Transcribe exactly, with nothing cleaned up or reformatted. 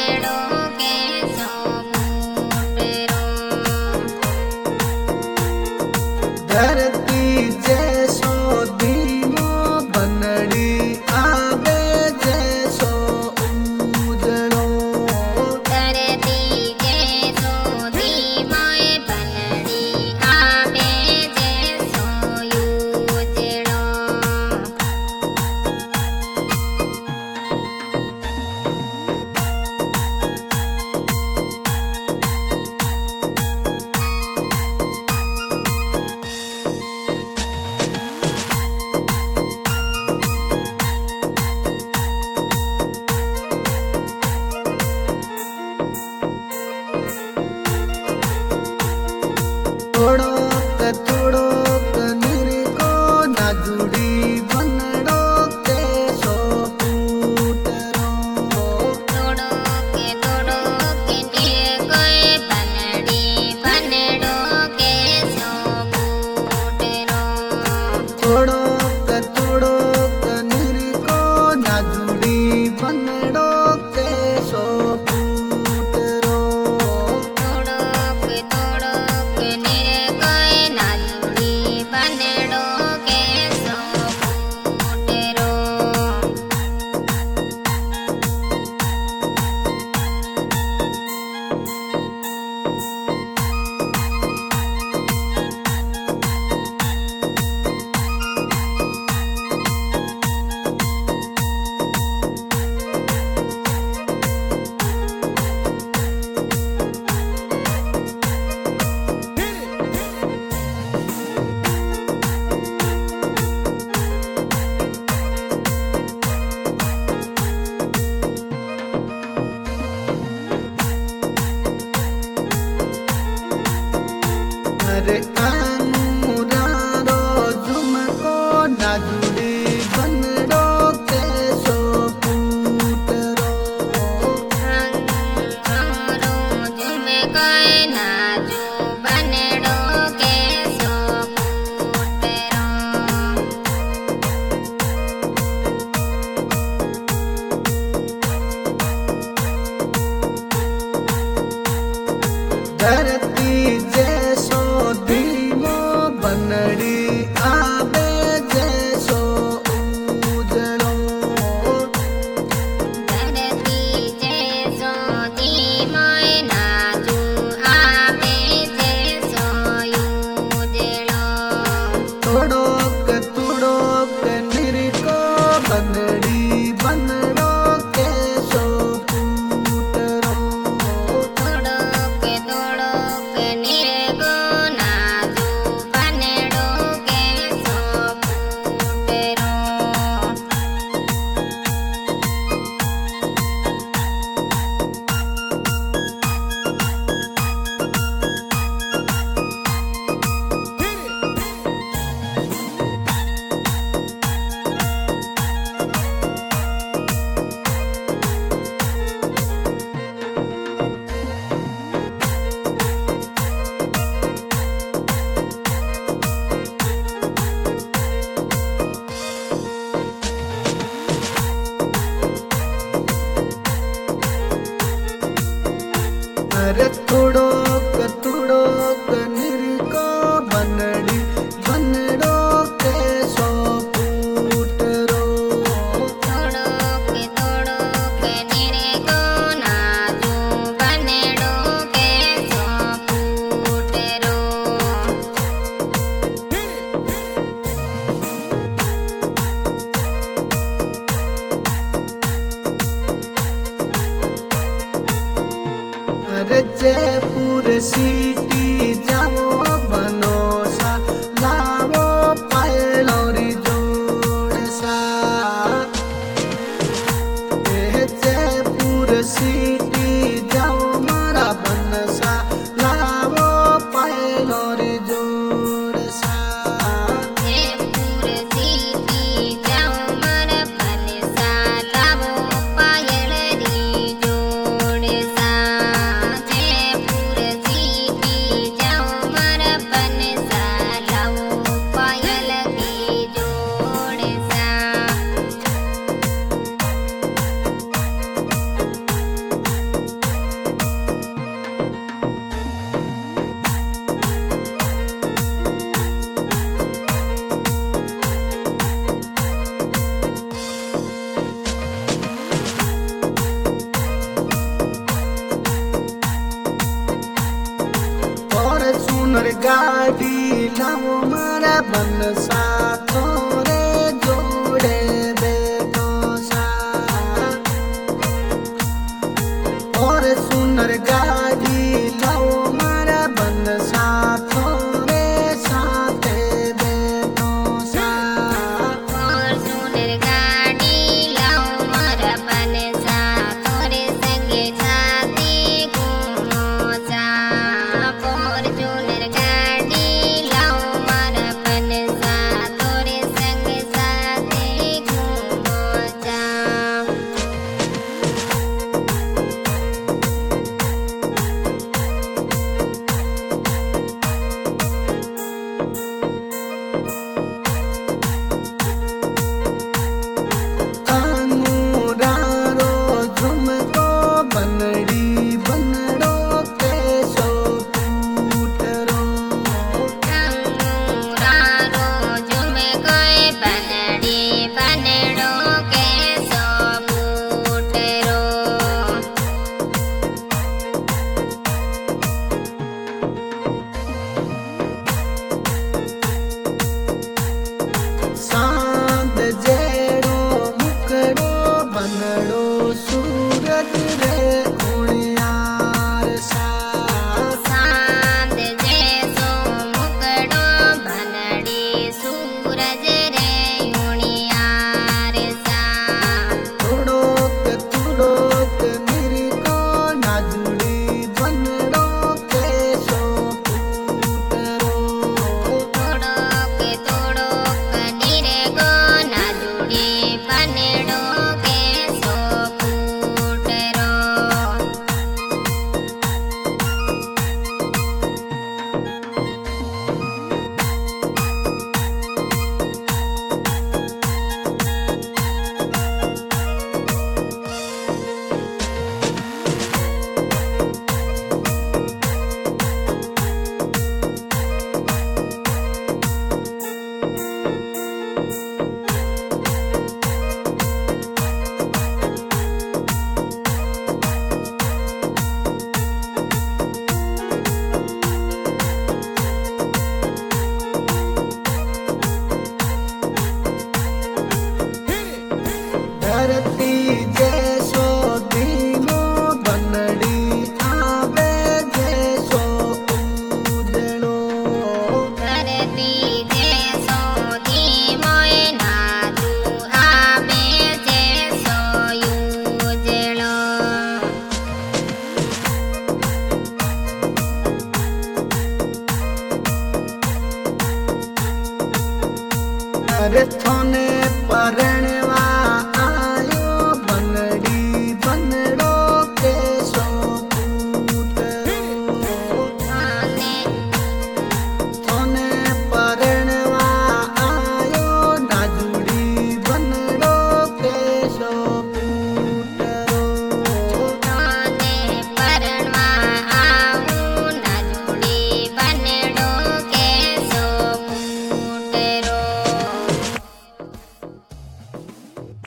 धरती जैसो धीमो बनड़ी आवे जैसो उजड़ो। धरती जैसो धीमो बनड़ी आवे जैसो उजड़ो। थोड़ो क थोड़ो क निरको ना जुड़ी बनड़ो के सो फूटरो। तोड़ो के तोड़ो के निरकोय बनड़ी बनड़ो के सो फूटरो। थोड़ो क थोड़ो क निरको ना जुड़ी बनड़ो के सो फूटरो। तोड़ो के तोड़ो के निरकोय ना जुड़ी बनड़ो के सो फूटरो। अरे आमुरारो झुमको ना जुड़ी बनड़ो के सो फूटरो। अंगारो झुमकोय नाजू बनड़ो के सो फूटरो। धरती जैसो धीमो बनड़ी आवे जैसो उजड़ो। धरती जैसो धीमो नाजू आवे जैसो उजड़ो। तोड़ो क तोड़ो क निरको बनड़ी बनड़ो के सो फूटरो। तोड़ो के तोड़ो के निरको नाजू बनड़ो के सो फूटरो। अरे थोड़ो क थोड़ो क निरको बनड़ी बनड़ो के सो फूटरो। तोड़ो के तोड़ो के निरको नाजू बनड़ो के सो फूटरो। अरे जयपुर सिटी जाओ बनोसा लावो पायलोरी जोड़ सा। ए जयपुर सिटी जाओ मारा बनसा लावो पायलोरी जोड़ सा। जयपुर सिटी जाओ मर बनसा लावो पायल री जोड़ सा। जयपुर सिटी जाओ मर बनसा लावो पायल री जोड़ सा। सुनर गाड़ी लाओ मारा बनसा तोरे जोड़े बेदोसा और सुनर गाड़ी लाओ मारा बनसा तोरे साथे बेदोसा और सुनर गाड़ी लाओ मारा बनसा तोरे संगे साथे घूमो जा और सुनर गाड़ी लाओ मारा बनसा तोरे संगे साथे घूमो जा कानूरारो झुमको बनड़ी बनड़ो केसो फूटरो रंगूरारो झुमकोय बनड़ी बनड़ो केसो फूटरो सांद जेड़ो मुकड़ो बनड़ो सूरज रे उणियार सा सांद जैसो मुकड़ो बनड़ी सूरज रे उणियार सा तुड़ोक तुड़ोक निरको नाजुड़ी बनड़ो केसो फूटरो तोड़ोक तोड़ोक निरगो नाजुड़ी बनड़ो केसो फूटरो धरती जैसो दीनो बनड़ी आवे जैसो उजड़ो धरती जैसो धीमोय नादू आवे जैसो उजड़ो अरे थोने